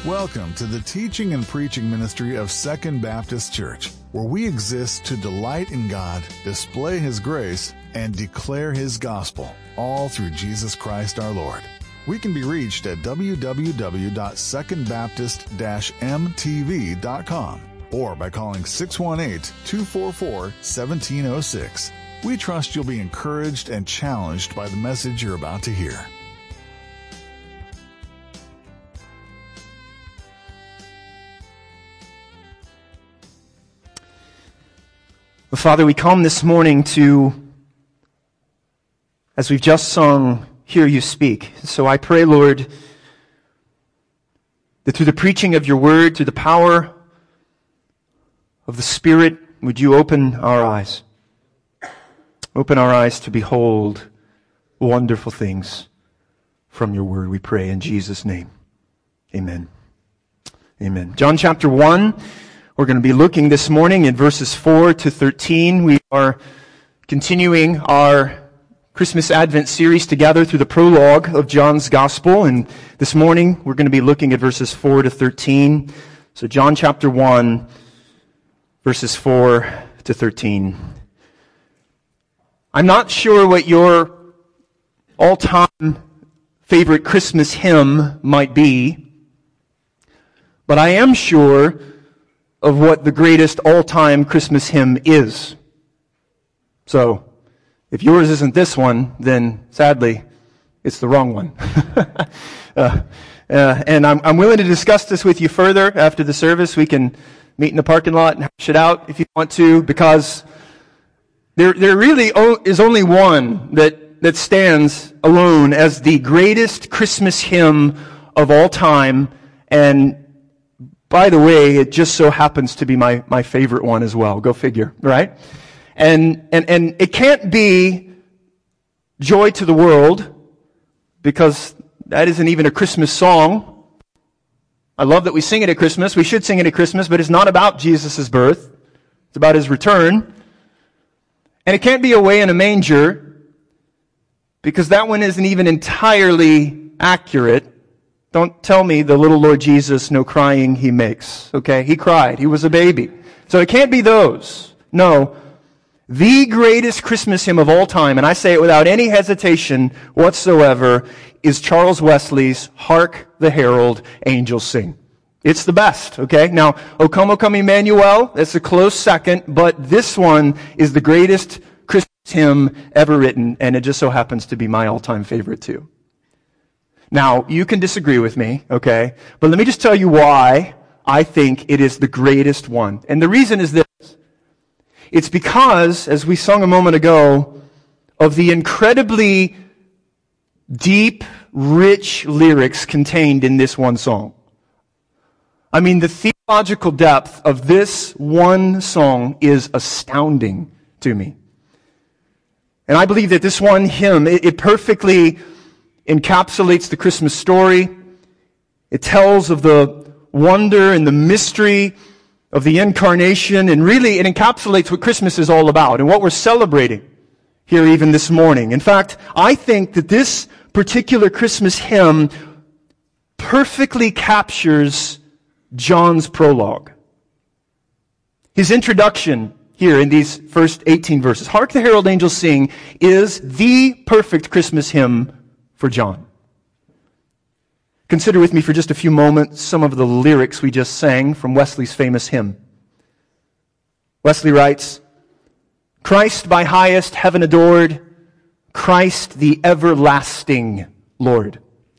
Welcome to the teaching and preaching ministry of Second Baptist Church, where we exist to delight in God, display His grace, and declare His gospel, all through Jesus Christ our Lord. We can be reached at www.secondbaptist-mtv.com or by calling 618-244-1706. We trust you'll be encouraged and challenged by the message you're about to hear. Well, Father, we come this morning to, as we've just sung, hear you speak. So I pray, Lord, that through the preaching of your word, through the power of the Spirit, would you open our eyes? Open our eyes to behold wonderful things from your word, we pray in Jesus' name. Amen. Amen. John chapter 1. We're going to be looking this morning in verses 4 to 13. We are continuing our Christmas Advent series together through the prologue of John's Gospel. And this morning we're going to be looking at verses 4 to 13. So John chapter 1, verses 4 to 13. I'm not sure what your all-time favorite Christmas hymn might be, but I am sure of what the greatest all-time Christmas hymn is. So, if yours isn't this one, then sadly, it's the wrong one. And I'm willing to discuss this with you further after the service. We can meet in the parking lot and hash it out if you want to, because there really is only one that stands alone as the greatest Christmas hymn of all time. And by the way, it just so happens to be my favorite one as well. Go figure, right? And it can't be Joy to the World, because that isn't even a Christmas song. I love that we sing it at Christmas. We should sing it at Christmas, but it's not about Jesus' birth. It's about His return. And it can't be Away in a Manger, because that one isn't even entirely accurate. Don't tell me the little Lord Jesus, no crying He makes. Okay? He cried. He was a baby. So it can't be those. No. The greatest Christmas hymn of all time, and I say it without any hesitation whatsoever, is Charles Wesley's Hark the Herald Angels Sing. It's the best, okay? Now, O Come, Emmanuel, that's a close second, but this one is the greatest Christmas hymn ever written, and it just so happens to be my all-time favorite too. Now, you can disagree with me, okay? But let me just tell you why I think it is the greatest one. And the reason is this. It's because, as we sung a moment ago, of the incredibly deep, rich lyrics contained in this one song. I mean, the theological depth of this one song is astounding to me. And I believe that this one hymn, it perfectly encapsulates the Christmas story. It tells of the wonder and the mystery of the incarnation, and really it encapsulates what Christmas is all about and what we're celebrating here even this morning. In fact, I think that this particular Christmas hymn perfectly captures John's prologue. His introduction here in these first 18 verses, Hark the Herald Angels Sing, is the perfect Christmas hymn for John. Consider with me for just a few moments some of the lyrics we just sang from Wesley's famous hymn. Wesley writes, Christ by highest heaven adored, Christ the everlasting Lord.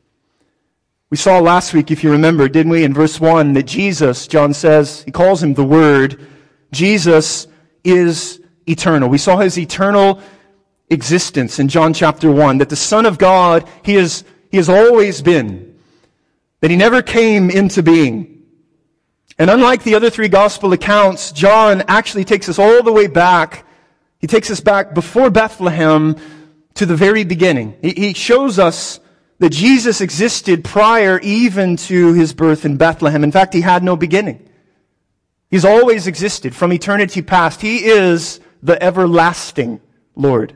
We saw last week, if you remember, didn't we, in verse 1, that Jesus, John says, he calls Him the Word. Jesus is eternal. We saw His eternal existence in John chapter 1, that the Son of God, He has always been, that He never came into being. And unlike the other three gospel accounts, John actually takes us all the way back. He takes us back before Bethlehem to the very beginning. He shows us that Jesus existed prior even to His birth in Bethlehem. In fact, He had no beginning. He's always existed from eternity past. He is the everlasting Lord.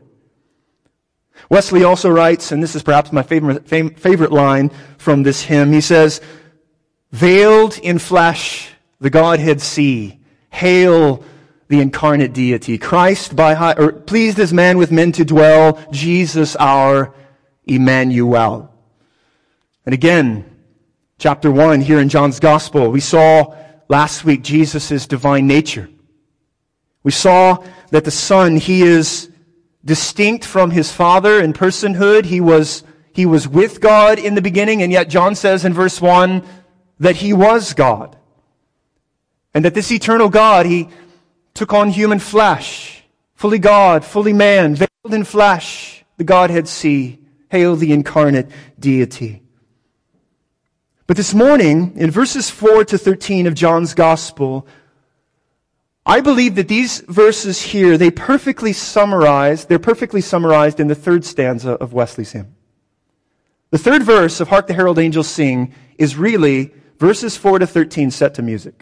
Wesley also writes, and this is perhaps my favorite line from this hymn, he says, Veiled in flesh, the Godhead see. Hail the incarnate deity. Christ pleased as man with men to dwell. Jesus our Emmanuel. And again, chapter 1 here in John's Gospel, we saw last week Jesus' divine nature. We saw that the Son, He is distinct from His Father in personhood. He was with God in the beginning, and yet John says in verse 1 that He was God. And that this eternal God, He took on human flesh, fully God, fully man, veiled in flesh, the Godhead see. Hail the incarnate deity. But this morning, in verses 4 to 13 of John's Gospel, I believe that these verses here, they're perfectly summarized in the third stanza of Wesley's hymn. The third verse of Hark the Herald Angels Sing is really verses 4 to 13 set to music.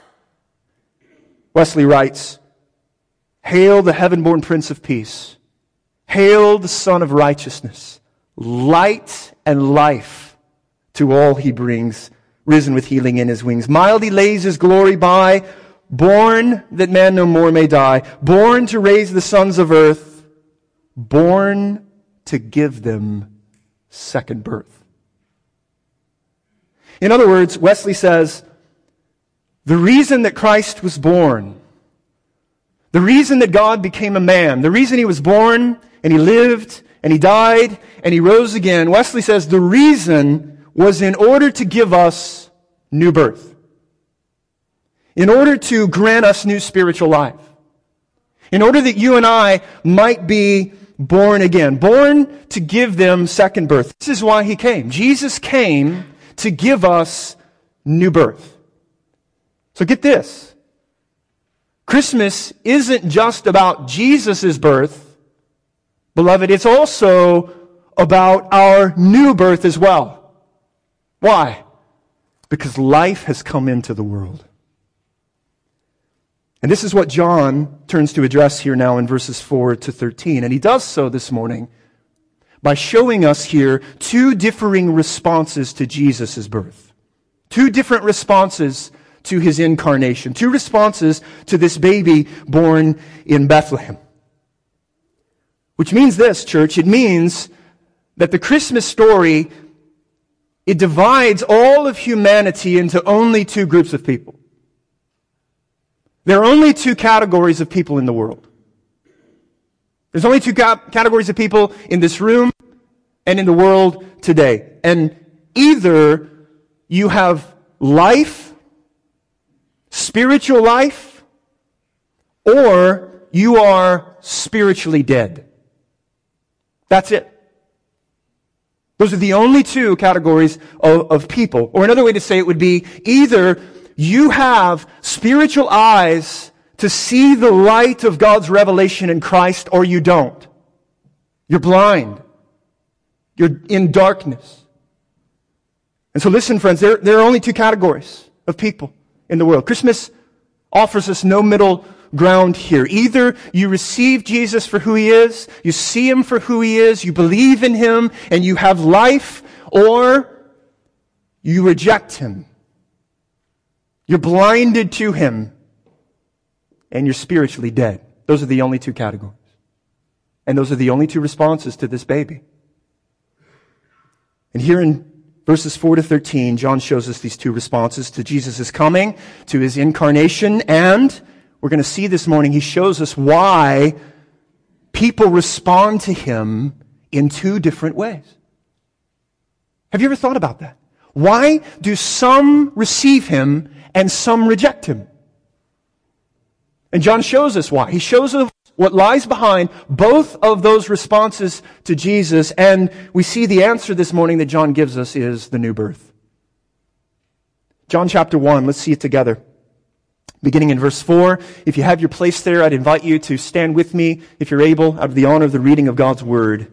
Wesley writes, Hail the heaven-born Prince of Peace. Hail the Son of Righteousness. Light and life to all He brings, risen with healing in His wings. Mild He lays His glory by, born that man no more may die, born to raise the sons of earth, born to give them second birth. In other words, Wesley says, the reason that Christ was born, the reason that God became a man, the reason He was born and He lived and He died and He rose again, Wesley says the reason was in order to give us new birth. In order to grant us new spiritual life. In order that you and I might be born again. Born to give them second birth. This is why He came. Jesus came to give us new birth. So get this. Christmas isn't just about Jesus' birth, beloved. It's also about our new birth as well. Why? Because life has come into the world. And this is what John turns to address here now in verses 4 to 13. And he does so this morning by showing us here two differing responses to Jesus' birth. Two different responses to His incarnation. Two responses to this baby born in Bethlehem. Which means this, church. It means that the Christmas story, it divides all of humanity into only two groups of people. There are only two categories of people in the world. There's only two categories of people in this room and in the world today. And either you have life, spiritual life, or you are spiritually dead. That's it. Those are the only two categories of people. Or another way to say it would be either you have spiritual eyes to see the light of God's revelation in Christ, or you don't. You're blind. You're in darkness. And so listen, friends, there are only two categories of people in the world. Christmas offers us no middle ground here. Either you receive Jesus for who He is, you see Him for who He is, you believe in Him, and you have life, or you reject Him. You're blinded to Him, and you're spiritually dead. Those are the only two categories. And those are the only two responses to this baby. And here in verses 4 to 13, John shows us these two responses to Jesus' coming, to His incarnation, and we're going to see this morning, he shows us why people respond to Him in two different ways. Have you ever thought about that? Why do some receive Him and some reject Him? And John shows us why. He shows us what lies behind both of those responses to Jesus, and we see the answer this morning that John gives us is the new birth. John chapter 1, let's see it together. Beginning in verse 4, if you have your place there, I'd invite you to stand with me, if you're able, out of the honor of the reading of God's Word.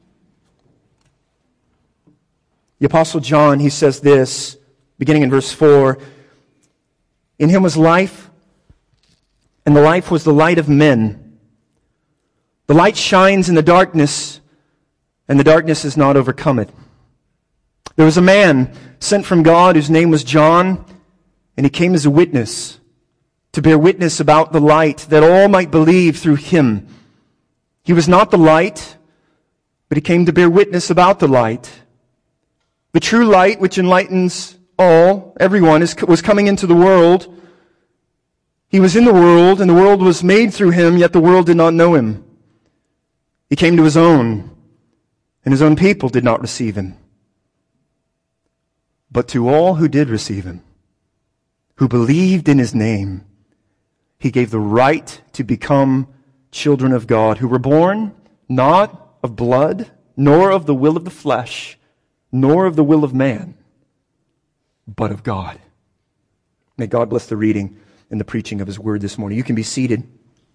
The Apostle John, he says this, beginning in verse 4, In Him was life, and the life was the light of men. The light shines in the darkness, and the darkness has not overcome it. There was a man sent from God whose name was John, and he came as a witness to bear witness about the light, that all might believe through him. He was not the light, but he came to bear witness about the light. The true light, which enlightens everyone, was coming into the world. He was in the world, and the world was made through him, yet the world did not know him. He came to his own, and his own people did not receive him. But to all who did receive him, who believed in his name, he gave the right to become children of God, who were born not of blood, nor of the will of the flesh, nor of the will of man, but of God. May God bless the reading and the preaching of his word this morning. You can be seated.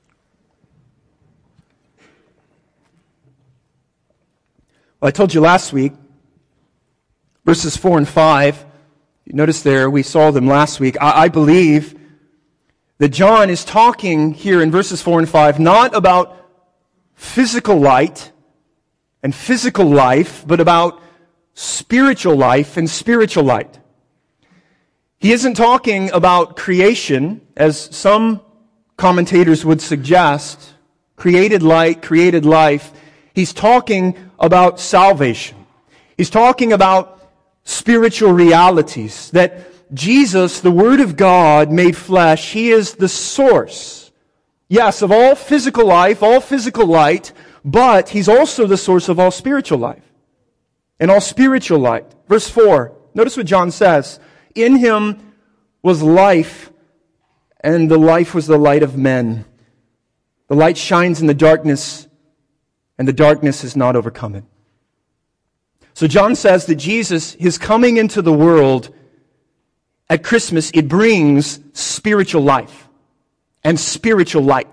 Well, I told you last week, verses 4 and 5, you notice there, we saw them last week. I believe that John is talking here in verses 4 and 5 not about physical light and physical life, but about spiritual life and spiritual light. He isn't talking about creation, as some commentators would suggest, created light, created life. He's talking about salvation. He's talking about spiritual realities, that Jesus, the Word of God made flesh, He is the source, yes, of all physical life, all physical light, but He's also the source of all spiritual life and all spiritual light. Verse 4, notice what John says. In Him was life, and the life was the light of men. The light shines in the darkness, and the darkness has not overcome it. So John says that Jesus, His coming into the world at Christmas, it brings spiritual life and spiritual light.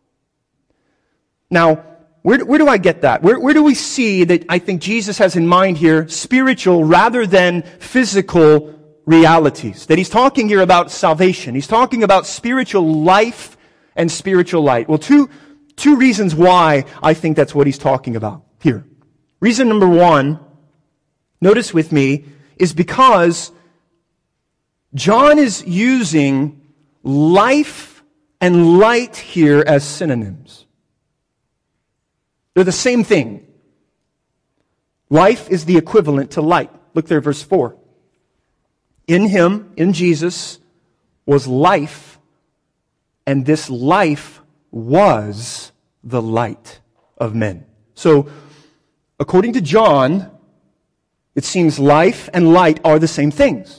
Now, where do I get that? Where do we see that I think Jesus has in mind here spiritual rather than physical realities? That He's talking here about salvation. He's talking about spiritual life and spiritual light. Well, two reasons why I think that's what He's talking about here. Reason number one, notice with me, is because John is using life and light here as synonyms. They're the same thing. Life is the equivalent to light. Look there, verse 4. In Him, in Jesus, was life, and this life was the light of men. So, according to John, it seems life and light are the same things.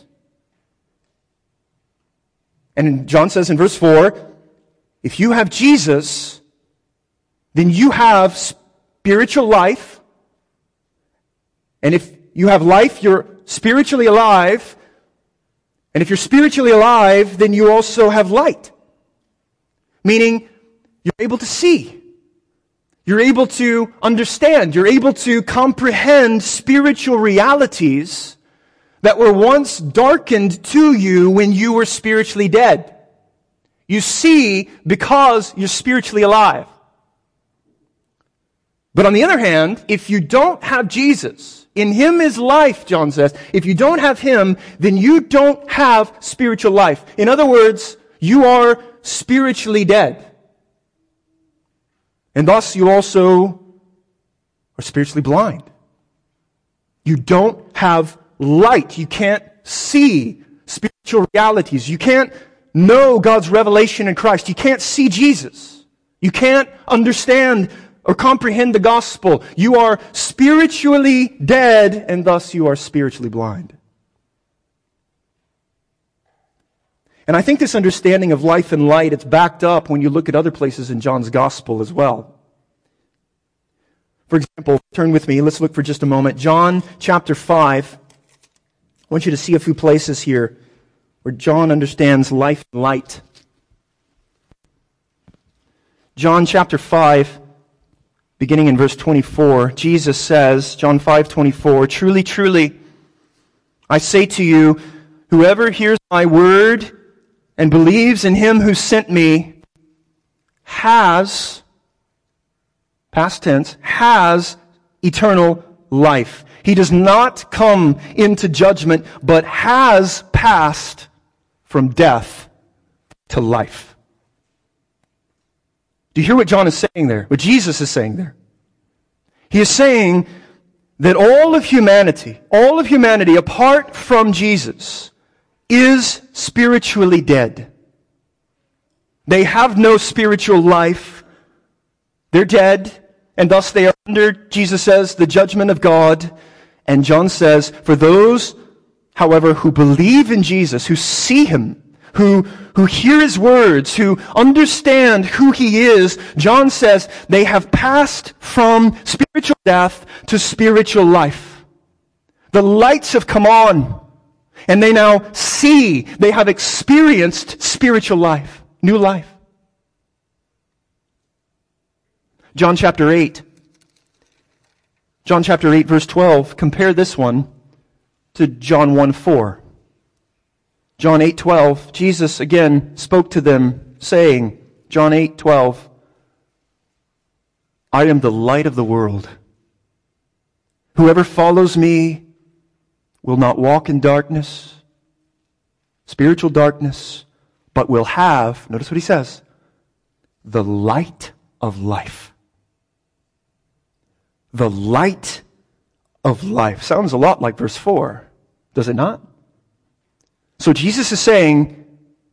And John says in verse 4, if you have Jesus, then you have spiritual life. And if you have life, you're spiritually alive. And if you're spiritually alive, then you also have light. Meaning, you're able to see. You're able to understand. You're able to comprehend spiritual realities that were once darkened to you when you were spiritually dead. You see because you're spiritually alive. But on the other hand, if you don't have Jesus, in Him is life, John says. If you don't have Him, then you don't have spiritual life. In other words, you are spiritually dead. And thus you also are spiritually blind. You don't have light. You can't see spiritual realities. You can't know God's revelation in Christ. You can't see Jesus. You can't understand or comprehend the gospel. You are spiritually dead, and thus you are spiritually blind. And I think this understanding of life and light, it's backed up when you look at other places in John's gospel as well. For example, turn with me, let's look for just a moment. John chapter 5. I want you to see a few places here where John understands life and light. John chapter 5, beginning in verse 24, Jesus says, John 5:24, truly, truly, I say to you, whoever hears my word and believes in Him who sent me has, past tense, has eternal life. He does not come into judgment, but has passed from death to life. Do you hear what John is saying there? What Jesus is saying there? He is saying that all of humanity apart from Jesus is spiritually dead. They have no spiritual life. They're dead, and thus they are under, Jesus says, the judgment of God. And John says, for those, however, who believe in Jesus, who see Him, who hear His words, who understand who He is, John says they have passed from spiritual death to spiritual life. The lights have come on, and they now see, they have experienced spiritual life, new life. John chapter 8, verse 12, compare this one to John 1:4. John 8:12, Jesus again spoke to them, saying, John 8:12, I am the light of the world. Whoever follows me will not walk in darkness, spiritual darkness, but will have, notice what he says, the light of life. The light of life. Sounds a lot like verse 4, does it not? So Jesus is saying,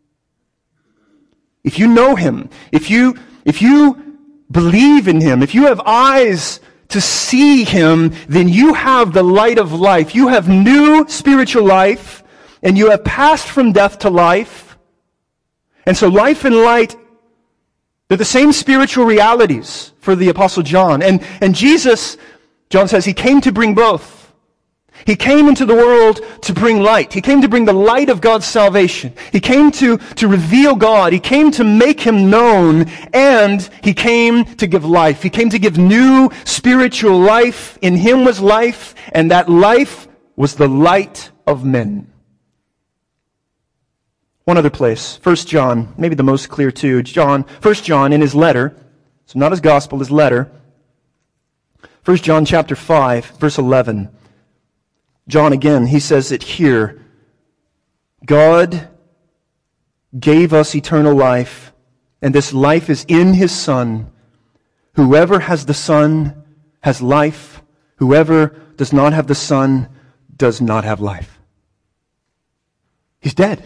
if you know Him, if you believe in Him, if you have eyes to see Him, then you have the light of life. You have new spiritual life, and you have passed from death to life. And so life and light, they're the same spiritual realities for the Apostle John. And Jesus, John says, He came to bring both. He came into the world to bring light. He came to bring the light of God's salvation. He came to reveal God. He came to make Him known, and He came to give life. He came to give new spiritual life. In Him was life, and that life was the light of men. One other place, 1 John, maybe the most clear too. 1 John in his letter, so not his gospel, his letter. 1 John chapter 5, verse 11. John again, he says it here. God gave us eternal life, and this life is in His Son. Whoever has the Son has life. Whoever does not have the Son does not have life. He's dead.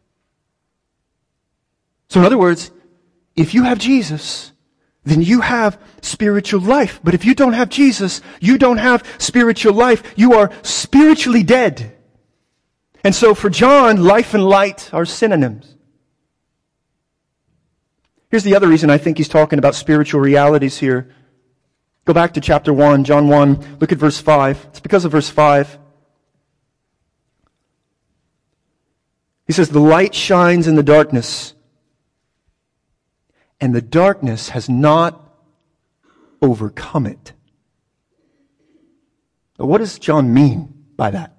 So in other words, if you have Jesus, then you have spiritual life. But if you don't have Jesus, you don't have spiritual life. You are spiritually dead. And so for John, life and light are synonyms. Here's the other reason I think he's talking about spiritual realities here. Go back to chapter 1, John 1. Look at verse 5. It's because of verse 5. He says, the light shines in the darkness, and the darkness has not overcome it. But what does John mean by that?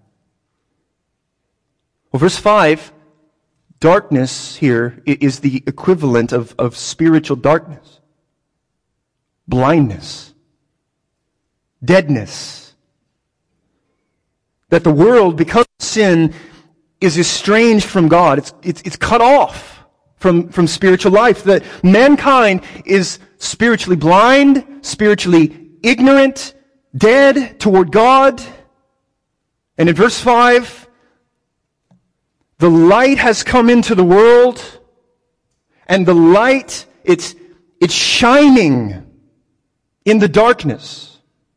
Well, verse 5, darkness here is the equivalent of spiritual darkness, blindness, deadness. That the world, because of sin, is estranged from God. It's cut off from spiritual life. That mankind is spiritually blind, spiritually ignorant, dead toward God. And in verse 5, the light has come into the world, and the light, it's shining in the darkness.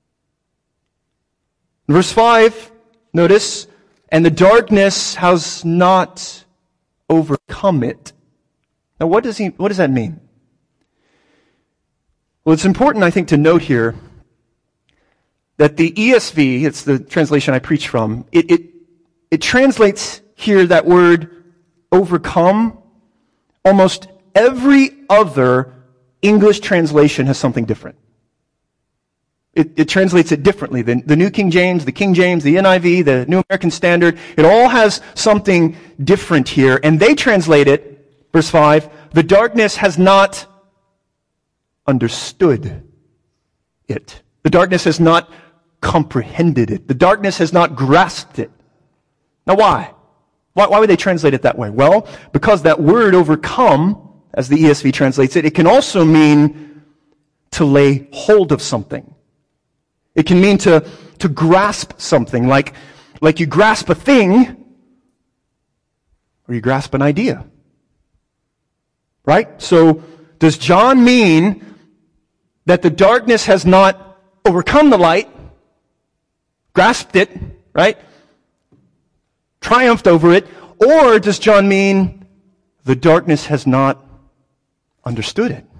In verse 5, notice, and the darkness has not overcome it. Now, what does that mean? Well, it's important, I think, to note here that the ESV, it's the translation I preach from, it translates here that word overcome. Almost every other English translation has something different. It translates it differently. The New King James, the King James, the NIV, the New American Standard, it all has something different here. And they translate it, verse 5, the darkness has not understood it. The darkness has not comprehended it. The darkness has not grasped it. Now why? Why would they translate it that way? Well, because that word overcome, as the ESV translates it, it can also mean to lay hold of something. It can mean to grasp something, like you grasp a thing, or you grasp an idea. Right? So, does John mean that the darkness has not overcome the light, grasped it, right? Triumphed over it, or does John mean the darkness has not understood it?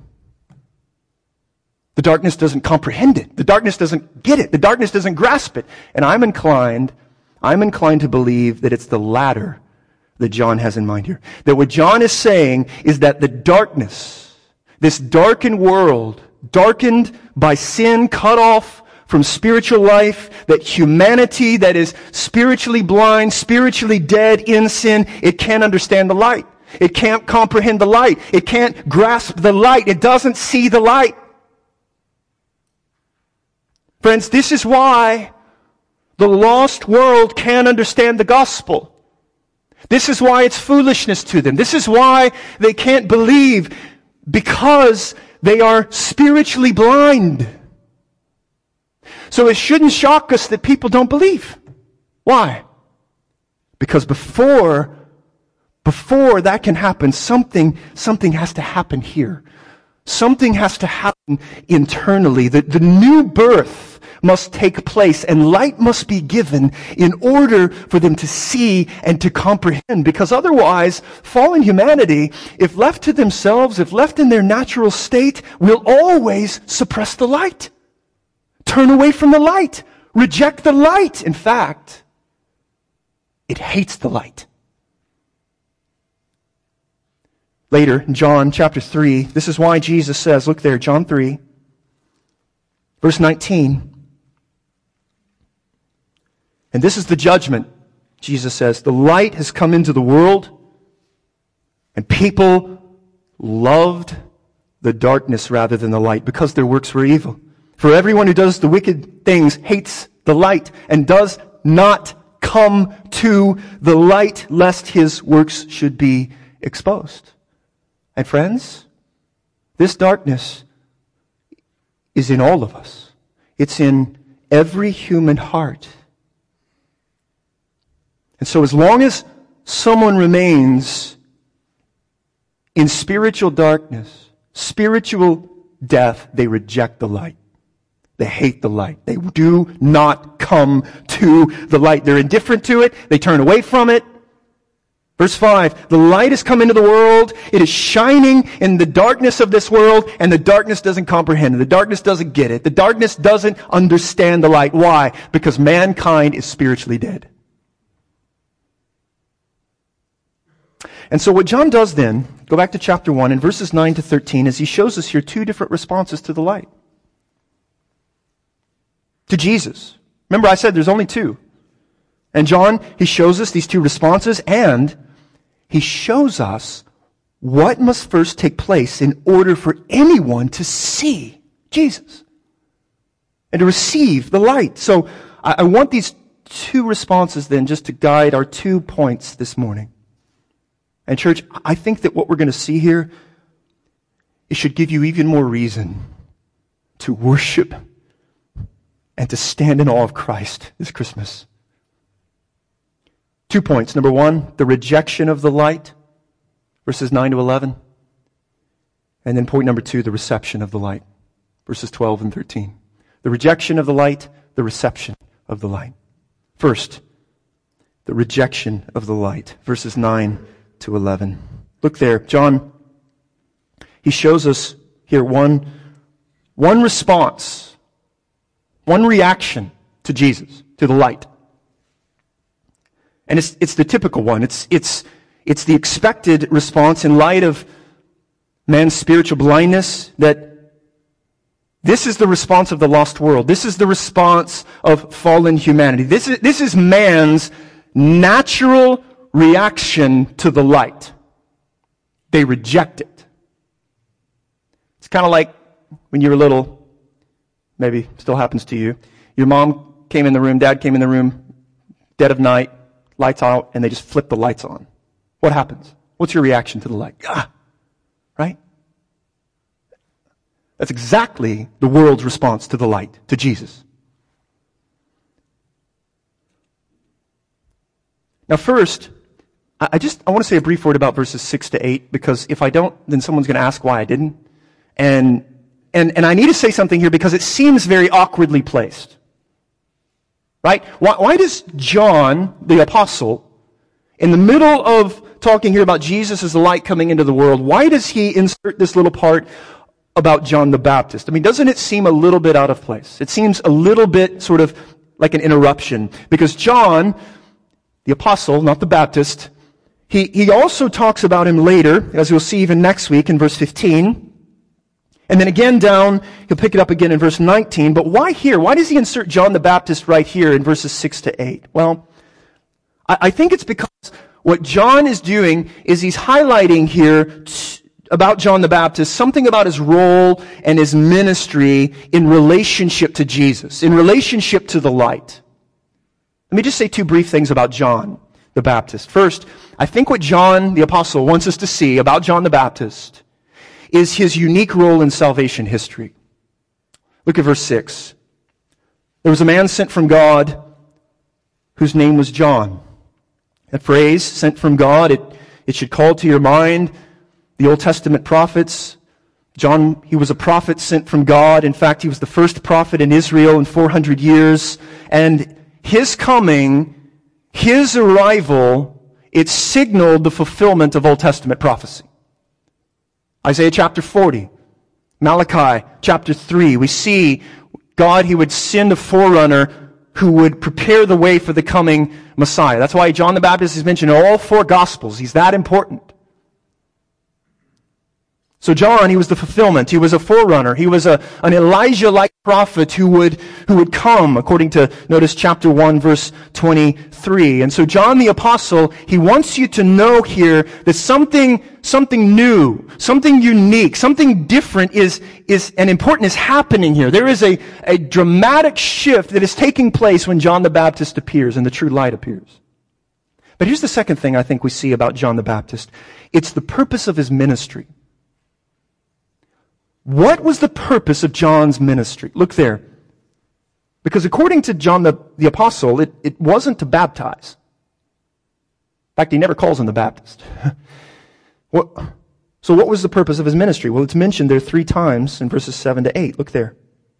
The darkness doesn't comprehend it. The darkness doesn't get it. The darkness doesn't grasp it. And I'm inclined to believe that it's the latter that John has in mind here. That what John is saying is that the darkness, this darkened world, darkened by sin, cut off from spiritual life, that humanity that is spiritually blind, spiritually dead in sin, it can't understand the light. It can't comprehend the light. It can't grasp the light. It doesn't see the light. Friends, this is why the lost world can't understand the gospel. This is why it's foolishness to them. This is why they can't believe, because they are spiritually blind. So it shouldn't shock us that people don't believe. Why? Because before that can happen, something has to happen here. Something has to happen internally. The new birth must take place, and light must be given in order for them to see and to comprehend. Because otherwise, fallen humanity, if left to themselves, if left in their natural state, will always suppress the light. Turn away from the light. Reject the light. In fact, it hates the light. Later, in John chapter 3, this is why Jesus says, look there, John 3, verse 19. And this is the judgment, Jesus says. The light has come into the world, and people loved the darkness rather than the light, because their works were evil. For everyone who does the wicked things hates the light and does not come to the light, lest his works should be exposed. And friends, this darkness is in all of us. It's in every human heart. And so as long as someone remains in spiritual darkness, spiritual death, they reject the light. They hate the light. They do not come to the light. They're indifferent to it. They turn away from it. Verse 5, the light has come into the world. It is shining in the darkness of this world, and the darkness doesn't comprehend it. The darkness doesn't get it. The darkness doesn't understand the light. Why? Because mankind is spiritually dead. And so what John does then, go back to chapter 1, in verses 9 to 13, is he shows us here two different responses to the light. To Jesus. Remember, I said there's only two. And John, he shows us these two responses, and he shows us what must first take place in order for anyone to see Jesus and to receive the light. So I want these two responses then just to guide our 2 points this morning. And church, I think that what we're going to see here, it should give you even more reason to worship and to stand in awe of Christ this Christmas. 2 points. Number 1, the rejection of the light, verses 9 to 11. And then point number 2, the reception of the light, verses 12 and 13. The rejection of the light, the reception of the light. First, the rejection of the light, verses 9 to 11. Look there, John, he shows us here one response, one reaction to Jesus, to the light. And it's the typical one. It's the expected response in light of man's spiritual blindness, that this is the response of the lost world. This is the response of fallen humanity. This is man's natural reaction to the light. They reject it. It's kind of like when you were little, maybe still happens to you. Your mom came in the room, Dad came in the room, dead of night, lights out, and they just flip the lights on. What happens? What's your reaction to the light? Right? That's exactly the world's response to the light, to Jesus. Now first, I want to say a brief word about verses 6 to 8, because if I don't, then someone's going to ask why I didn't. And I need to say something here because it seems very awkwardly placed. Right? Why does John, the apostle, in the middle of talking here about Jesus as the light coming into the world, why does he insert this little part about John the Baptist? I mean, doesn't it seem a little bit out of place? It seems a little bit sort of like an interruption. Because John, the apostle, not the Baptist, he also talks about him later, as we'll see even next week in verse 15. And then again down, he'll pick it up again in verse 19. But why here? Why does he insert John the Baptist right here in verses 6 to 8? Well, I think it's because what John is doing is he's highlighting here about John the Baptist something about his role and his ministry in relationship to Jesus, in relationship to the light. Let me just say two brief things about John the Baptist. First, I think what John the Apostle wants us to see about John the Baptist is his unique role in salvation history. Look at verse 6. There was a man sent from God whose name was John. That phrase, sent from God, it should call to your mind the Old Testament prophets. John, he was a prophet sent from God. In fact, he was the first prophet in Israel in 400 years. And his coming, his arrival, it signaled the fulfillment of Old Testament prophecy. Isaiah chapter 40, Malachi chapter 3, we see God, he would send a forerunner who would prepare the way for the coming Messiah. That's why John the Baptist is mentioned in all four Gospels. He's that important. So John, he was the fulfillment. He was a forerunner. He was an Elijah-like prophet who would come, according to, notice chapter 1, verse 23. And so John the Apostle, he wants you to know here that something new, something unique, something different is and important is happening here. There is a dramatic shift that is taking place when John the Baptist appears and the true light appears. But here's the second thing I think we see about John the Baptist. It's the purpose of his ministry. What was the purpose of John's ministry? Look there. Because according to John the Apostle, it wasn't to baptize. In fact, he never calls him the Baptist. So what was the purpose of his ministry? Well, it's mentioned there 3 times in verses 7 to 8. Look there.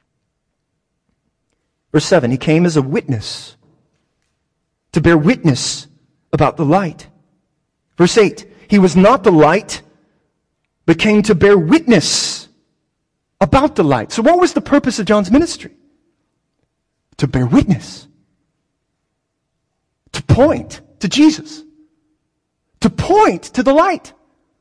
Verse 7, he came as a witness, to bear witness about the light. Verse 8, he was not the light, but came to bear witness about the light. So what was the purpose of John's ministry? To bear witness. To point to Jesus. To point to the light.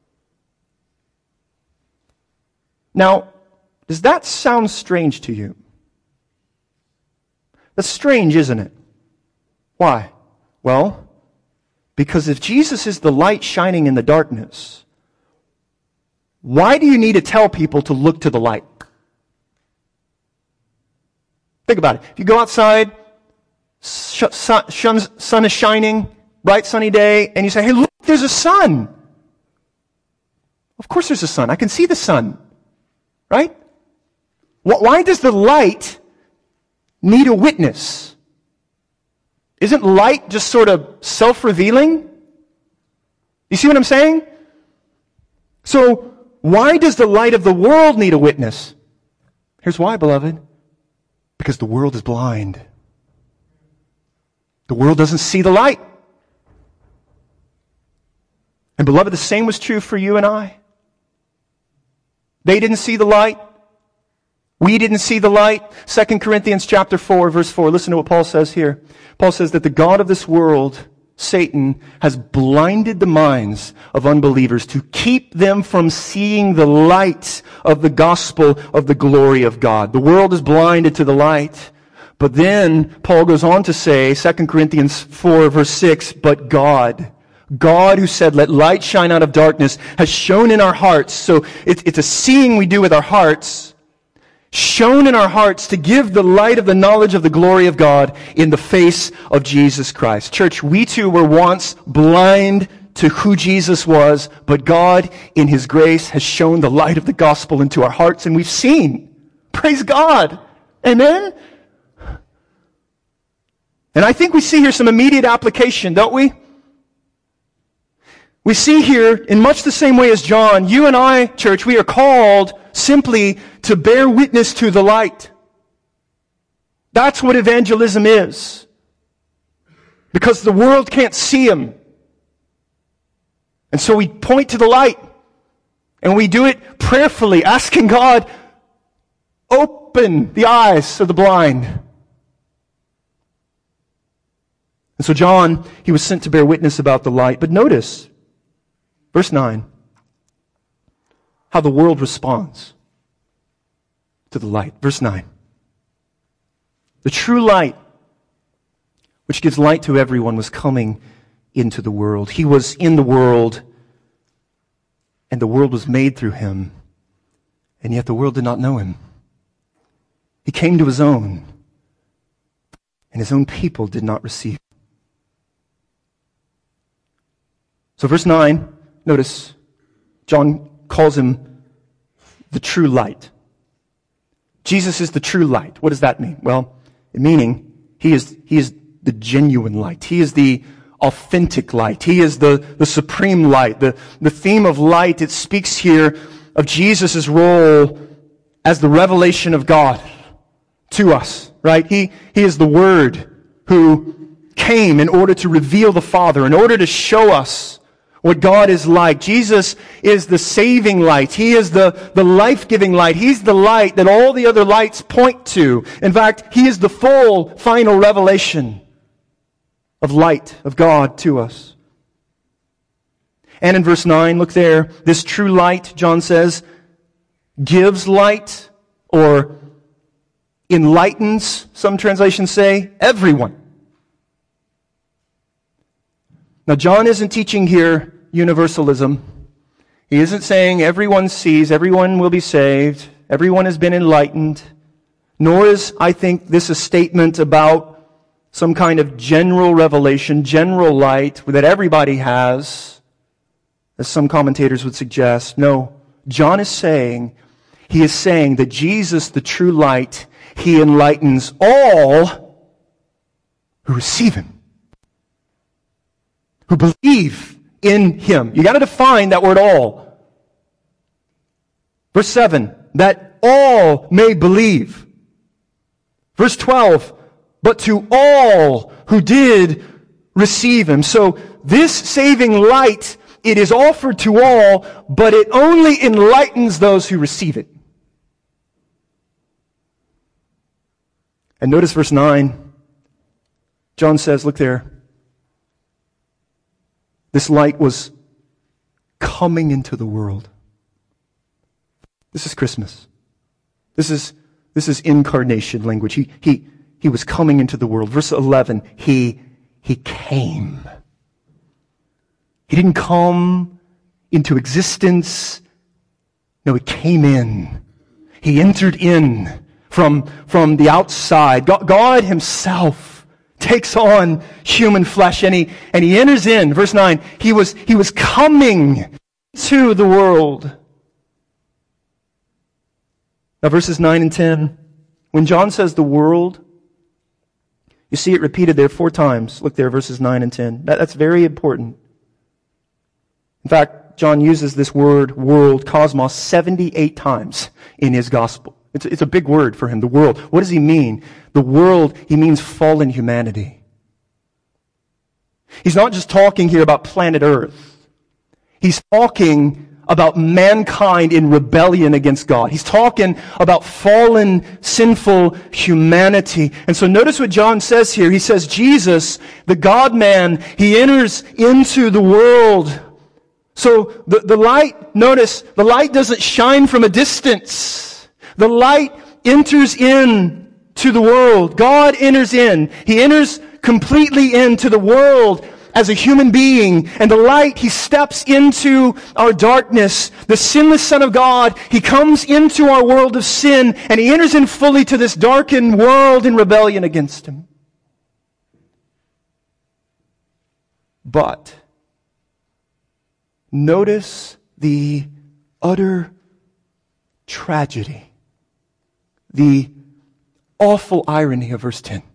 Now, does that sound strange to you? That's strange, isn't it? Why? Well, because if Jesus is the light shining in the darkness, why do you need to tell people to look to the light? Think about it. If you go outside, sun is shining, bright sunny day, and you say, hey, look, there's a sun. Of course there's a sun. I can see the sun. Right? Why does the light need a witness? Isn't light just sort of self-revealing? You see what I'm saying? So, why does the light of the world need a witness? Here's why, beloved. Because the world is blind. The world doesn't see the light. And beloved, the same was true for you and I. They didn't see the light. We didn't see the light. 2 Corinthians chapter 4, verse 4. Listen to what Paul says here. Paul says that the God of this world, Satan, has blinded the minds of unbelievers to keep them from seeing the light of the gospel of the glory of God. The world is blinded to the light. But then Paul goes on to say, 2 Corinthians 4, verse 6, but God who said, let light shine out of darkness, has shone in our hearts. So it's a seeing we do with our hearts. shone in our hearts to give the light of the knowledge of the glory of God in the face of Jesus Christ. Church, we too were once blind to who Jesus was, but God, in His grace, has shown the light of the gospel into our hearts, and we've seen. Praise God. Amen? And I think we see here some immediate application, don't we? We see here, in much the same way as John, you and I, church, we are called simply to bear witness to the light. That's what evangelism is. Because the world can't see Him. And so we point to the light. And we do it prayerfully, asking God, open the eyes of the blind. And so John, he was sent to bear witness about the light. But notice, verse 9, how the world responds to the light. Verse 9. The true light, which gives light to everyone, was coming into the world. He was in the world, and the world was made through Him, and yet the world did not know Him. He came to His own, and His own people did not receive Him. So verse 9, notice, John calls Him the true light. Jesus is the true light. What does that mean? Well, meaning He is the genuine light. He is the authentic light. He is the supreme light. The theme of light, it speaks here of Jesus' role as the revelation of God to us, right? He is the Word who came in order to reveal the Father, in order to show us what God is like. Jesus is the saving light. He is the life-giving light. He's the light that all the other lights point to. In fact, He is the full, final revelation of light of God to us. And in verse 9, look there, this true light, John says, gives light or enlightens, some translations say, everyone. Now, John isn't teaching here universalism. He isn't saying everyone sees, everyone will be saved, everyone has been enlightened. Nor is, I think, this a statement about some kind of general revelation, general light that everybody has, as some commentators would suggest. No, John is saying, he is saying that Jesus, the true light, He enlightens all who receive Him, who believe in Him. You got to define that word all. Verse 7, that all may believe. Verse 12, but to all who did receive Him. So this saving light, it is offered to all, but it only enlightens those who receive it. And notice verse 9. John says, look there, this light was coming into the world. This is Christmas. This is incarnation language. He was coming into the world. Verse 11, He came. He didn't come into existence. No, He came in. He entered in from the outside. God Himself takes on human flesh, and he enters in. Verse 9, he was coming to the world. Now verses 9 and 10, when John says the world, you see it repeated there 4 times. Look there, verses 9 and 10. That's very important. In fact, John uses this word, world, cosmos, 78 times in his gospel. It's a big word for him, the world. What does he mean? The world, he means fallen humanity. He's not just talking here about planet Earth. He's talking about mankind in rebellion against God. He's talking about fallen, sinful humanity. And so notice what John says here. He says, Jesus, the God-man, He enters into the world. So the light, notice, the light doesn't shine from a distance. The light enters in to the world. God enters in. He enters completely into the world. as a human being. And the light, He steps into our darkness. The sinless Son of God, He comes into our world of sin, and He enters in fully to this darkened world in rebellion against Him. But notice the utter tragedy, the awful irony of verse 10.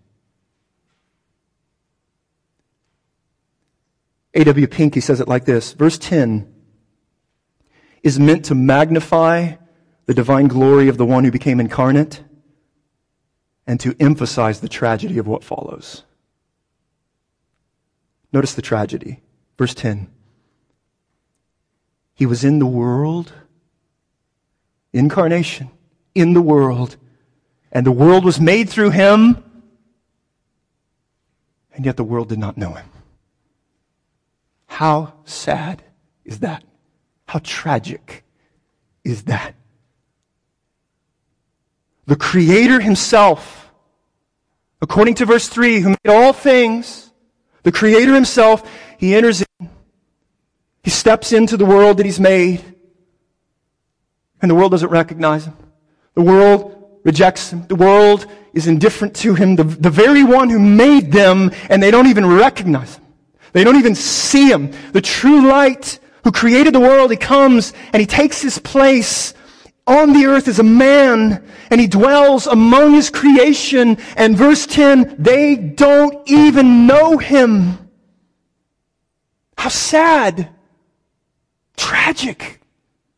A.W. Pink, he says it like this. Verse 10 is meant to magnify the divine glory of the one who became incarnate and to emphasize the tragedy of what follows. Notice the tragedy. Verse 10. He was in the world, incarnation, in the world, and the world was made through Him, and yet the world did not know Him. How sad is that? How tragic is that? The Creator Himself, according to verse 3, who made all things, the Creator Himself, He enters in. He steps into the world that He's made. And the world doesn't recognize Him. The world rejects Him. The world is indifferent to Him. The very one who made them, and they don't even recognize Him. They don't even see Him. The true light who created the world, He comes and He takes His place on the earth as a man, and He dwells among His creation. And verse 10, they don't even know Him. How sad. Tragic.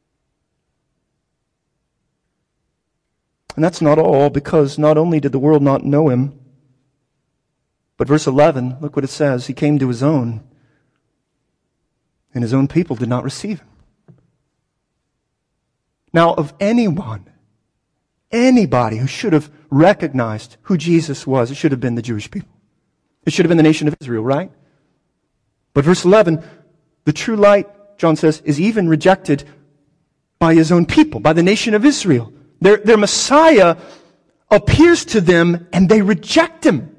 And that's not all, because not only did the world not know Him, but verse 11, look what it says. He came to His own, and His own people did not receive Him. Now, of anybody who should have recognized who Jesus was, it should have been the Jewish people. It should have been the nation of Israel, right? But verse 11, the true light, John says, is even rejected by His own people, by the nation of Israel. Their Messiah appears to them and they reject Him.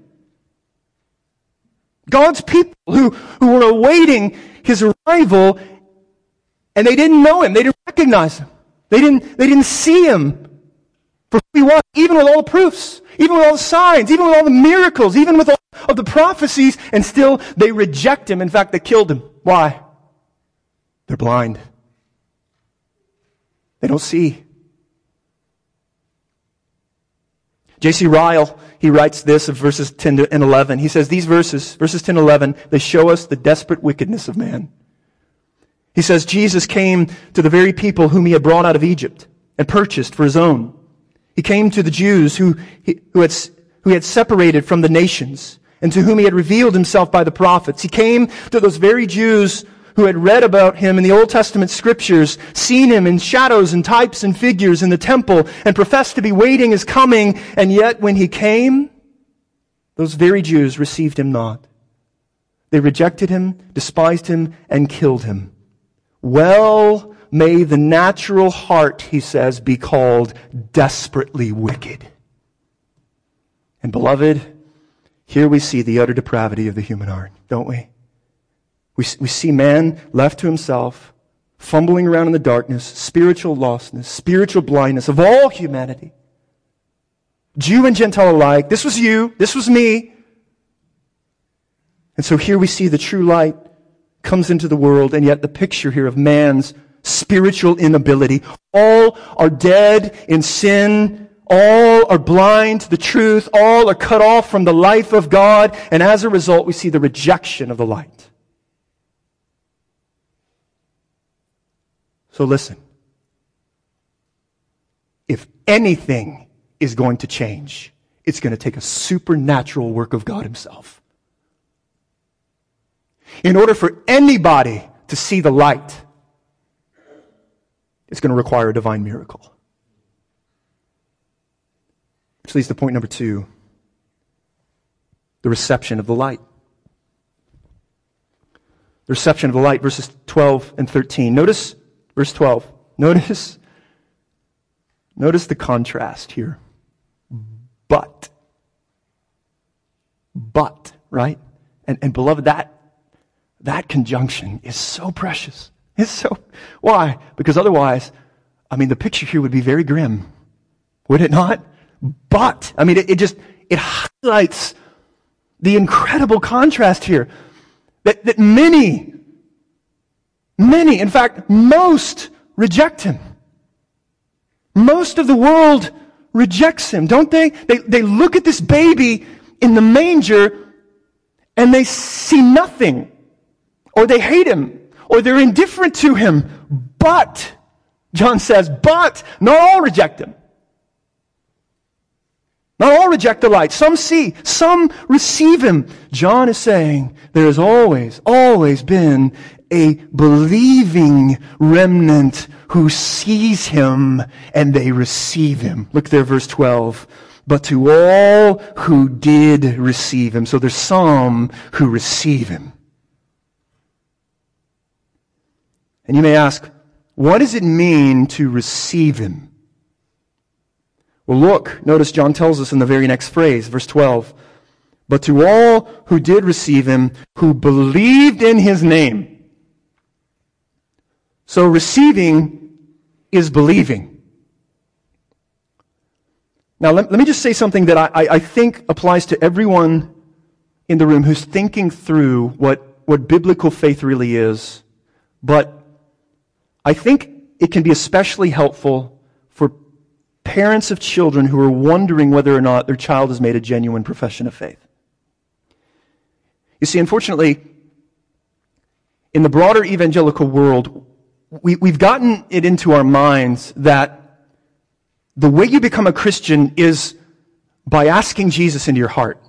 God's people who were awaiting His arrival, and they didn't know Him. They didn't recognize Him. They didn't see Him for who He was, even with all the proofs, even with all the signs, even with all the miracles, even with all of the prophecies, and still they reject Him. In fact, they killed Him. Why? They're blind. They don't see. J.C. Ryle, he writes this of verses 10 and 11. He says, these verses 10 and 11, they show us the desperate wickedness of man. He says, Jesus came to the very people whom He had brought out of Egypt and purchased for His own. He came to the Jews who He had separated from the nations and to whom He had revealed Himself by the prophets. He came to those very Jews who had read about Him in the Old Testament scriptures, seen Him in shadows and types and figures in the temple, and professed to be waiting His coming, and yet when He came, those very Jews received Him not. They rejected Him, despised Him, and killed Him. Well may the natural heart, he says, be called desperately wicked. And beloved, here we see the utter depravity of the human heart, don't we? We see man left to himself, fumbling around in the darkness, spiritual lostness, spiritual blindness of all humanity. Jew and Gentile alike. This was you. This was me. And so here we see the true light comes into the world, and yet the picture here of man's spiritual inability. All are dead in sin. All are blind to the truth. All are cut off from the life of God. And as a result, we see the rejection of the light. So listen, if anything is going to change, it's going to take a supernatural work of God Himself. In order for anybody to see the light, it's going to require a divine miracle. Which leads to point number 2, the reception of the light. The reception of the light, verses 12 and 13. Notice verse 12. Notice the contrast here. But, right? And beloved, That conjunction is so precious. Why? Because otherwise, the picture here would be very grim. Would it not? But, it highlights the incredible contrast here. That many, in fact, most reject him. Most of the world rejects him, don't they? They look at this baby in the manger and they see nothing. Or they hate him. Or they're indifferent to him. But, John says, but not all reject him. Not all reject the light. Some see, some receive him. John is saying there has always been a believing remnant who sees him and they receive him. Look there, verse 12. But to all who did receive him. So there's some who receive him. And you may ask, what does it mean to receive him? Well, look, notice John tells us in the very next phrase, verse 12. But to all who did receive him, who believed in his name. So receiving is believing. Now, let me just say something that I think applies to everyone in the room who's thinking through what biblical faith really is. But I think it can be especially helpful for parents of children who are wondering whether or not their child has made a genuine profession of faith. You see, unfortunately, in the broader evangelical world, we've gotten it into our minds that the way you become a Christian is by asking Jesus into your heart.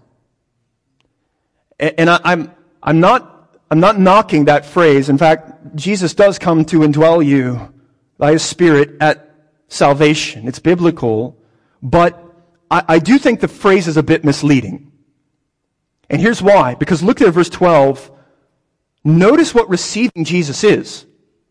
And I'm not knocking that phrase. In fact, Jesus does come to indwell you by His Spirit at salvation. It's biblical, but I do think the phrase is a bit misleading. And here's why. Because look there, verse 12. Notice what receiving Jesus is.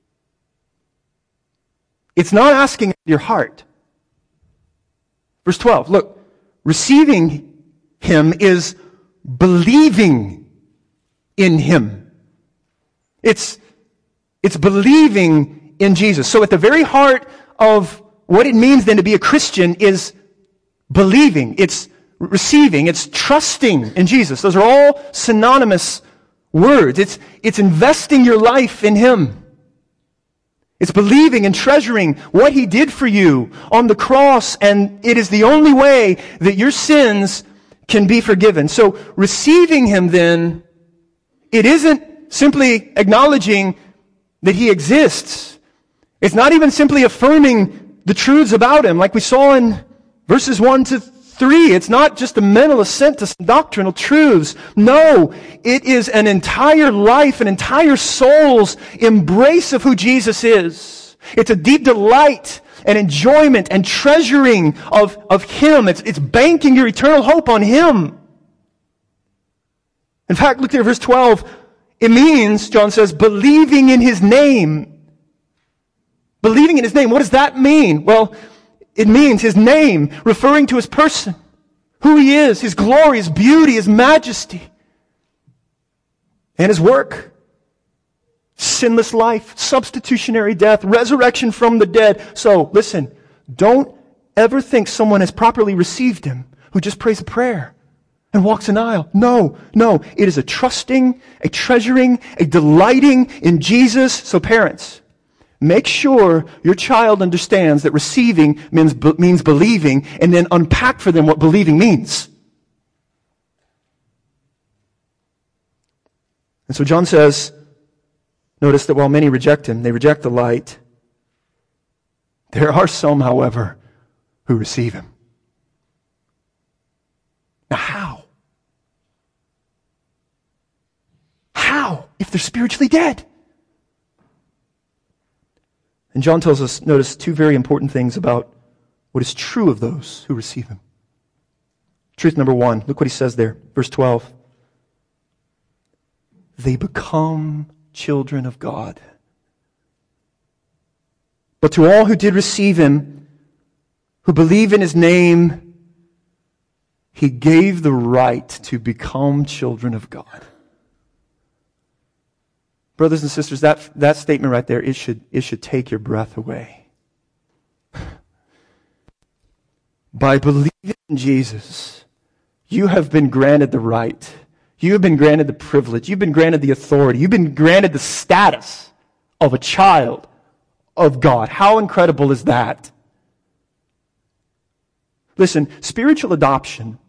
It's not asking your heart. Verse 12, look. Receiving Him is believing in Him. It's believing in Jesus. So at the very heart of what it means then to be a Christian is believing. It's receiving. It's trusting in Jesus. Those are all synonymous words. It's investing your life in Him. It's believing and treasuring what He did for you on the cross, and it is the only way that your sins can be forgiven. So receiving Him then, it isn't simply acknowledging that He exists. It's not even simply affirming the truths about Him like we saw in verses 1 to 3. It's not just a mental assent to some doctrinal truths. No, it is an entire life, an entire soul's embrace of who Jesus is. It's a deep delight and enjoyment and treasuring of Him. It's banking your eternal hope on Him. In fact, look there, verse 12. It means, John says, believing in His name. Believing in His name. What does that mean? Well, it means His name, referring to His person, who He is, His glory, His beauty, His majesty, and His work. Sinless life, substitutionary death, resurrection from the dead. So, listen, don't ever think someone has properly received Him who just prays a prayer and walks an aisle. No. It is a trusting, a treasuring, a delighting in Jesus. So parents, make sure your child understands that receiving means believing, and then unpack for them what believing means. And so John says, notice that while many reject Him, they reject the light. There are some, however, who receive Him. Now how? How? If they're spiritually dead? And John tells us, notice, two very important things about what is true of those who receive Him. Truth number one, look what he says there, verse 12. They become children of God. But to all who did receive Him, who believe in His name, He gave the right to become children of God. Brothers and sisters, that statement right there, it should take your breath away. By believing in Jesus, you have been granted the right. You have been granted the privilege. You've been granted the authority. You've been granted the status of a child of God. How incredible is that? Listen, spiritual adoption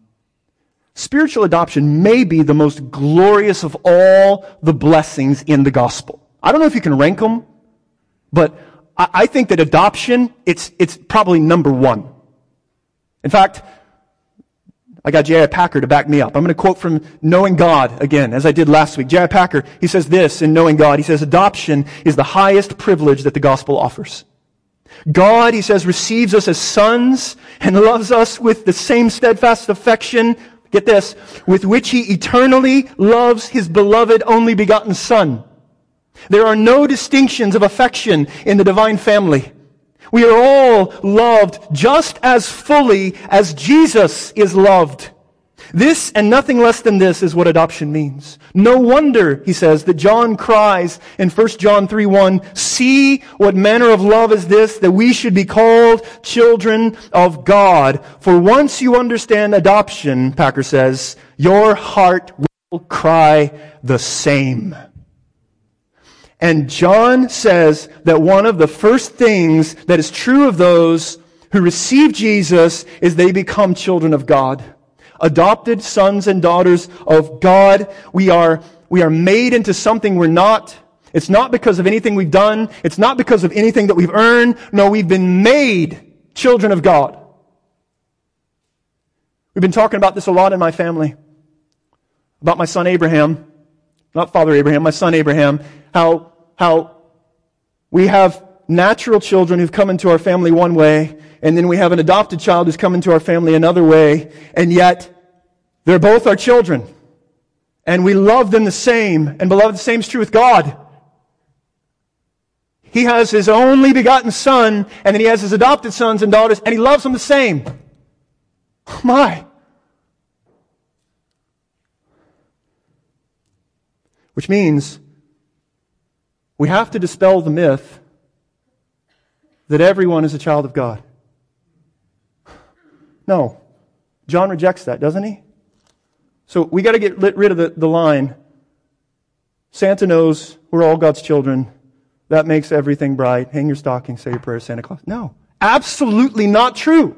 may be the most glorious of all the blessings in the gospel. I don't know if you can rank them, but I think that adoption, it's probably number one. In fact, I got J.I. Packer to back me up. I'm going to quote from Knowing God again, as I did last week. J.I. Packer, he says this in Knowing God. He says, adoption is the highest privilege that the gospel offers. God, he says, receives us as sons and loves us with the same steadfast affection, get this, with which he eternally loves his beloved only begotten Son. There are no distinctions of affection in the divine family. We are all loved just as fully as Jesus is loved. This and nothing less than this is what adoption means. No wonder, he says, that John cries in 1 John 3:1, see what manner of love is this, that we should be called children of God. For once you understand adoption, Packer says, your heart will cry the same. And John says that one of the first things that is true of those who receive Jesus is they become children of God. Adopted sons and daughters of God. We are made into something we're not. It's not because of anything we've done. It's not because of anything that we've earned. No, we've been made children of God. We've been talking about this a lot in my family. About my son Abraham. Not Father Abraham, my son Abraham. How we have natural children who've come into our family one way, and then we have an adopted child who's come into our family another way, and yet they're both our children. And we love them the same. And beloved, the same is true with God. He has His only begotten Son, and then He has His adopted sons and daughters, and He loves them the same. Oh my! Which means we have to dispel the myth that everyone is a child of God. No. John rejects that, doesn't he? So we got to get rid of the line, Santa knows we're all God's children. That makes everything bright. Hang your stocking, say your prayers, Santa Claus. No. Absolutely not true.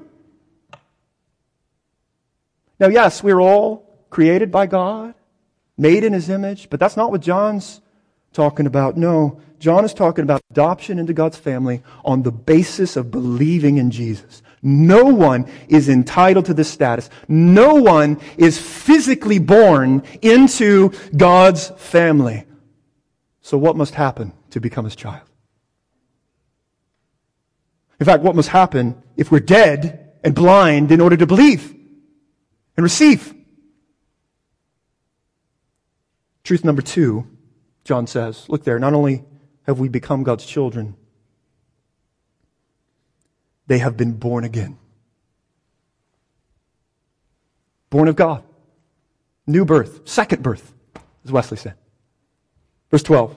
Now, yes, we're all created by God, made in His image, but that's not what John's talking about. No, John is talking about adoption into God's family on the basis of believing in Jesus. No one is entitled to this status. No one is physically born into God's family. So what must happen to become His child? In fact, what must happen if we're dead and blind in order to believe and receive? Truth number 2, John says, look there, not only have we become God's children, they have been born again. Born of God. New birth. Second birth, as Wesley said. Verse 12.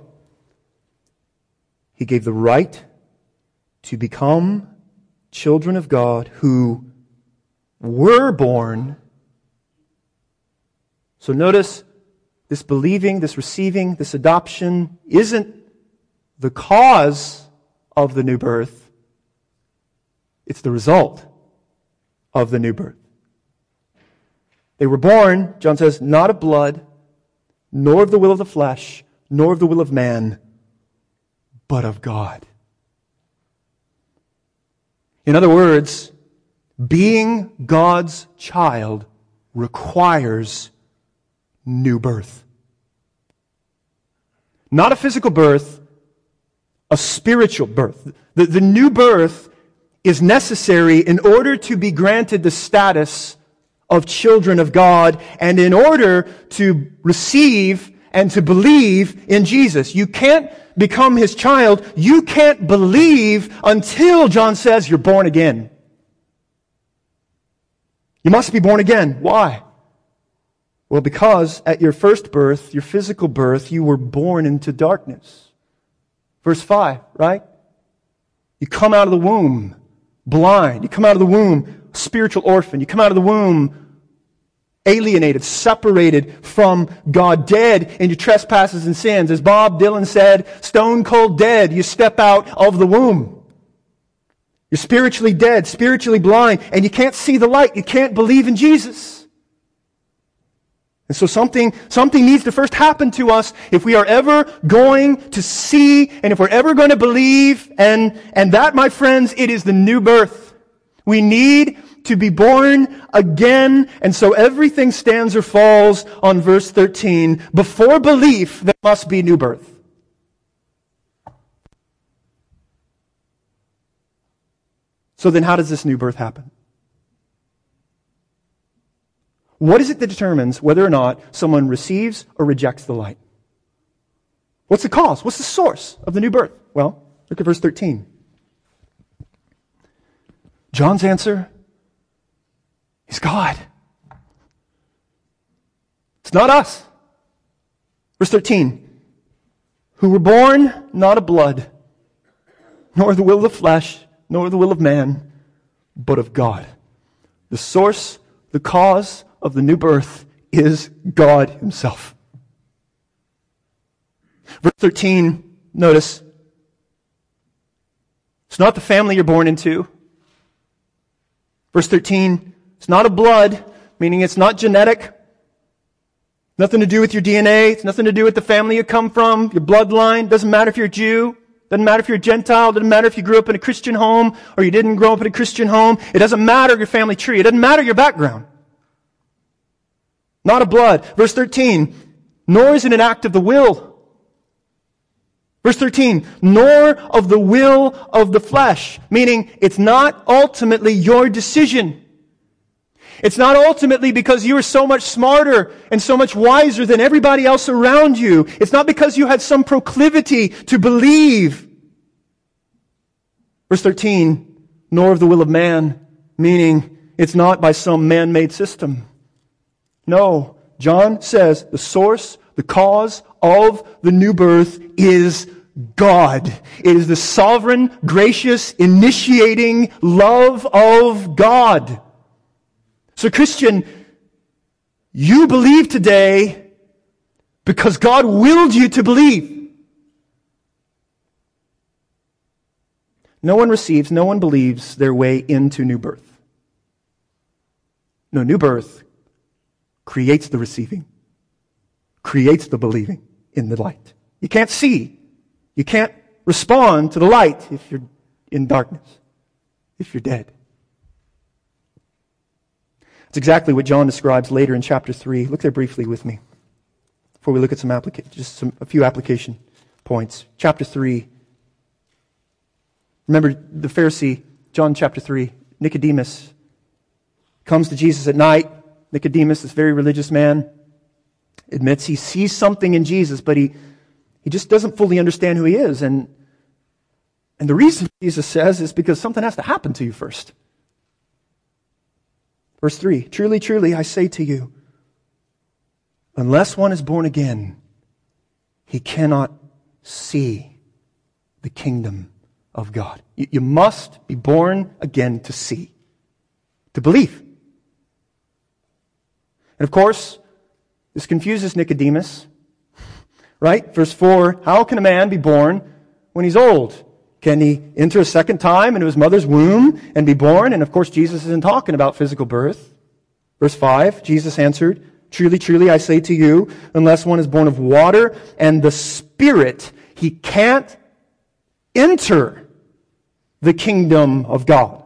He gave the right to become children of God who were born. So notice, this believing, this receiving, this adoption isn't the cause of the new birth. It's the result of the new birth. They were born, John says, not of blood, nor of the will of the flesh, nor of the will of man, but of God. In other words, being God's child requires new birth. Not a physical birth, a spiritual birth. The new birth is necessary in order to be granted the status of children of God and in order to receive and to believe in Jesus. You can't become His child. You can't believe until, John says, you're born again. You must be born again. Why? Well, because at your first birth, your physical birth, you were born into darkness. Verse 5, right? You come out of the womb blind. You come out of the womb spiritual orphan. You come out of the womb alienated, separated from God, dead in your trespasses and sins. As Bob Dylan said, stone cold dead, you step out of the womb. You're spiritually dead, spiritually blind, and you can't see the light. You can't believe in Jesus. And so something needs to first happen to us if we are ever going to see and if we're ever going to believe. And that, my friends, it is the new birth. We need to be born again. And so everything stands or falls on verse 13. Before belief, there must be new birth. So then how does this new birth happen? What is it that determines whether or not someone receives or rejects the light? What's the cause? What's the source of the new birth? Well, look at verse 13. John's answer is God. It's not us. Verse 13. Who were born not of blood, nor the will of the flesh, nor the will of man, but of God. The source, the cause of the new birth is God Himself. Verse 13, notice, it's not the family you're born into. Verse 13, it's not of blood, meaning it's not genetic. Nothing to do with your DNA. It's nothing to do with the family you come from, your bloodline. Doesn't matter if you're a Jew. Doesn't matter if you're a Gentile. Doesn't matter if you grew up in a Christian home or you didn't grow up in a Christian home. It doesn't matter your family tree. It doesn't matter your background. Not of blood. Verse 13, nor is it an act of the will. Verse 13, nor of the will of the flesh. Meaning, it's not ultimately your decision. It's not ultimately because you are so much smarter and so much wiser than everybody else around you. It's not because you had some proclivity to believe. Verse 13, nor of the will of man. Meaning, it's not by some man-made system. No, John says the source, the cause of the new birth is God. It is the sovereign, gracious, initiating love of God. So Christian, you believe today because God willed you to believe. No one receives, no one believes their way into new birth. No, new birth creates the receiving, creates the believing in the light. You can't see. You can't respond to the light if you're in darkness, if you're dead. It's exactly what John describes later in chapter 3. Look there briefly with me before we look at a few application points. Chapter 3. Remember the Pharisee, John chapter 3, Nicodemus comes to Jesus at night. Nicodemus, this very religious man, admits he sees something in Jesus, but he just doesn't fully understand who He is. And the reason Jesus says is because something has to happen to you first. Verse 3, truly, truly, I say to you, unless one is born again, he cannot see the kingdom of God. You must be born again to see, to believe. And of course, this confuses Nicodemus, right? Verse 4, how can a man be born when he's old? Can he enter a second time into his mother's womb and be born? And of course, Jesus isn't talking about physical birth. Verse 5, Jesus answered, truly, truly, I say to you, unless one is born of water and the Spirit, he can't enter the kingdom of God.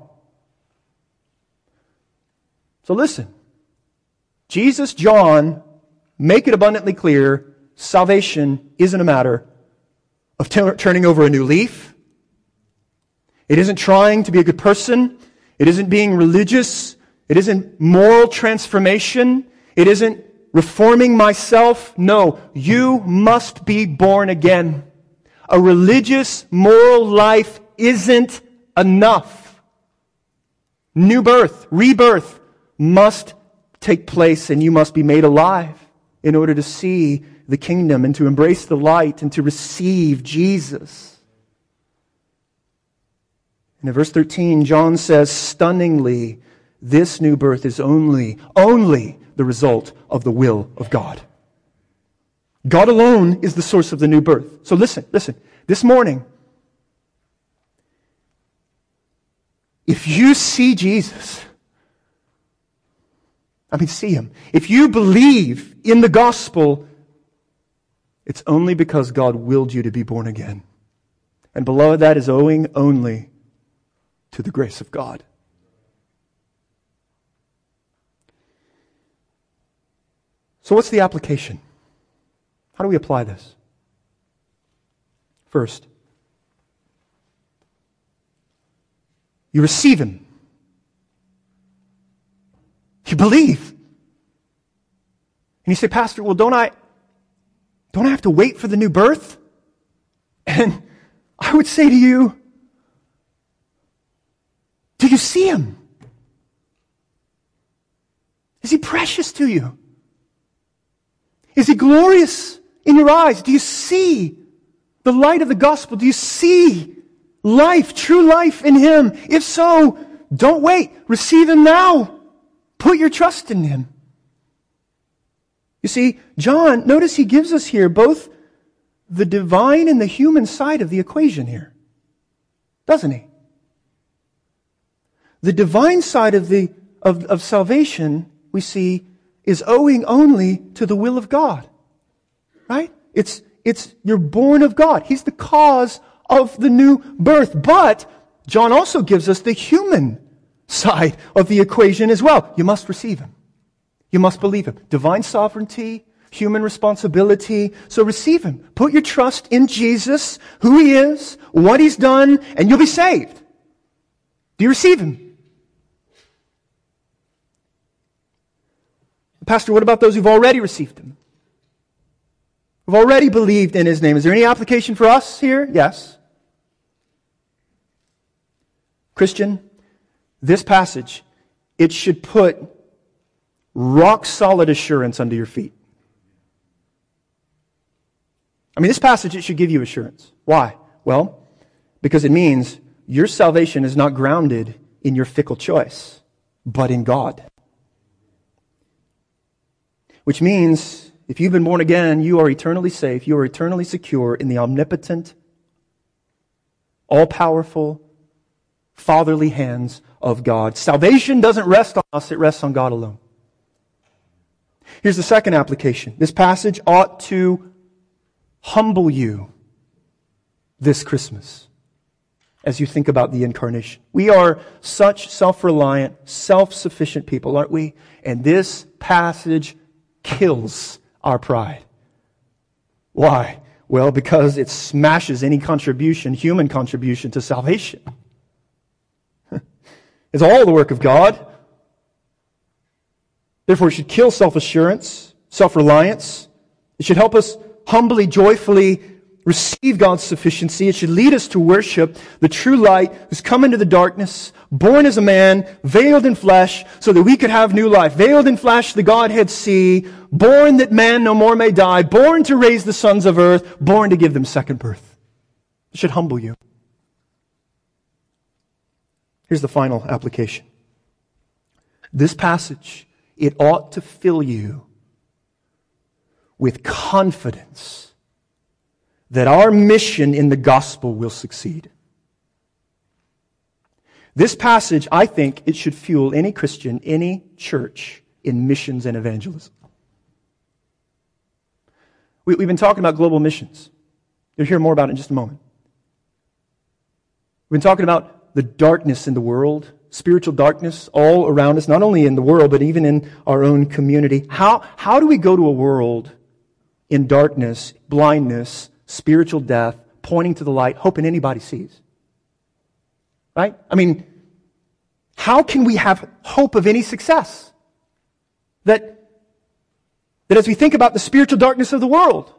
So listen, Jesus, John, make it abundantly clear, salvation isn't a matter of turning over a new leaf. It isn't trying to be a good person. It isn't being religious. It isn't moral transformation. It isn't reforming myself. No, you must be born again. A religious, moral life isn't enough. New birth, rebirth must take place and you must be made alive in order to see the kingdom and to embrace the light and to receive Jesus. And in verse 13, John says stunningly, this new birth is only the result of the will of God. God alone is the source of the new birth. So listen. This morning, if you see Jesus, see Him. If you believe in the gospel, it's only because God willed you to be born again. And beloved, that is owing only to the grace of God. So what's the application? How do we apply this? First, you receive Him. You believe. And you say, Pastor, well, don't I have to wait for the new birth? And I would say to you, do you see Him? Is He precious to you? Is He glorious in your eyes? Do you see the light of the gospel? Do you see life, true life in Him? If so, don't wait. Receive Him now. Put your trust in Him. You see, John, notice he gives us here both the divine and the human side of the equation here. Doesn't he? The divine side of salvation, we see, is owing only to the will of God. Right? It's you're born of God. He's the cause of the new birth. But John also gives us the human side of the equation as well. You must receive Him. You must believe Him. Divine sovereignty, human responsibility. So receive Him. Put your trust in Jesus, who He is, what He's done, and you'll be saved. Do you receive Him? Pastor, what about those who've already received Him? Who've already believed in His name? Is there any application for us here? Yes. Christian, this passage, it should put rock solid assurance under your feet. This passage, it should give you assurance. Why? Well, because it means your salvation is not grounded in your fickle choice, but in God. Which means, if you've been born again, you are eternally safe, you are eternally secure in the omnipotent, all-powerful, fatherly hands of God. Salvation doesn't rest on us, it rests on God alone. Here's the second application. This passage ought to humble you this Christmas as you think about the incarnation. We are such self-reliant, self-sufficient people, aren't we? And this passage kills our pride. Why? Well, because it smashes any contribution, human contribution to salvation. It's all the work of God. Therefore, it should kill self-assurance, self-reliance. It should help us humbly, joyfully receive God's sufficiency. It should lead us to worship the true light who's come into the darkness, born as a man, veiled in flesh, so that we could have new life. Veiled in flesh, the Godhead see, born that man no more may die, born to raise the sons of earth, born to give them second birth. It should humble you. Here's the final application. This passage, it ought to fill you with confidence that our mission in the gospel will succeed. This passage, I think, it should fuel any Christian, any church in missions and evangelism. We've been talking about global missions. You'll hear more about it in just a moment. We've been talking about the darkness in the world, spiritual darkness all around us, not only in the world, but even in our own community. How do we go to a world in darkness, blindness, spiritual death, pointing to the light, hoping anybody sees? Right? How can we have hope of any success? That as we think about the spiritual darkness of the world.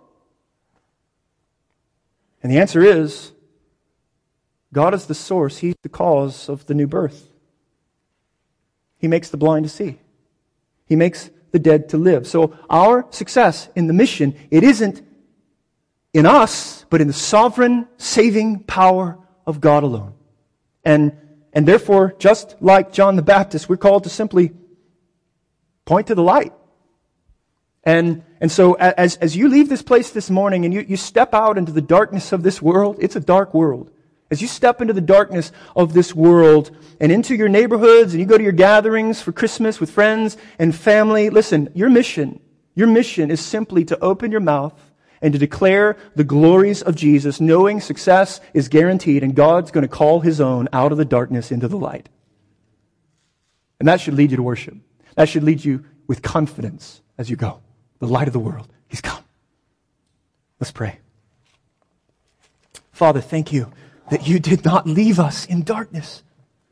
And the answer is, God is the source. He's the cause of the new birth. He makes the blind to see. He makes the dead to live. So our success in the mission, it isn't in us, but in the sovereign, saving power of God alone. And therefore, just like John the Baptist, we're called to simply point to the light. And so as you leave this place this morning and you step out into the darkness of this world, it's a dark world. As you step into the darkness of this world and into your neighborhoods and you go to your gatherings for Christmas with friends and family, listen, your mission is simply to open your mouth and to declare the glories of Jesus, knowing success is guaranteed and God's going to call His own out of the darkness into the light. And that should lead you to worship. That should lead you with confidence as you go. The light of the world, He's come. Let's pray. Father, thank you that you did not leave us in darkness.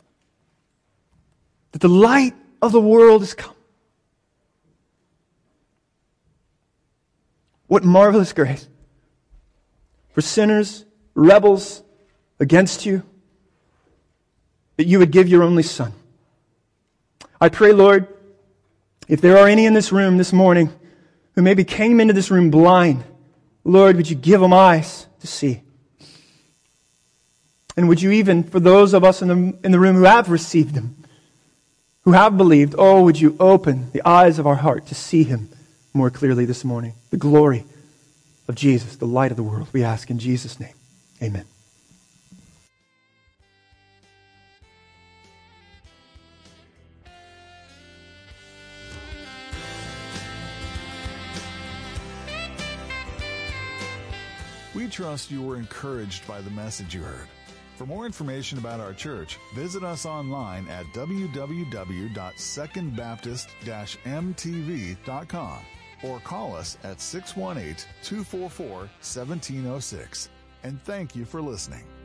That the light of the world has come. What marvelous grace for sinners, rebels against you, that you would give your only Son. I pray, Lord, if there are any in this room this morning who maybe came into this room blind, Lord, would you give them eyes to see? And would you even, for those of us in the room who have received Him, who have believed, oh, would you open the eyes of our heart to see Him more clearly this morning? The glory of Jesus, the light of the world, we ask in Jesus' name. Amen. We trust you were encouraged by the message you heard. For more information about our church, visit us online at www.secondbaptist-mtv.com or call us at 618-244-1706. And thank you for listening.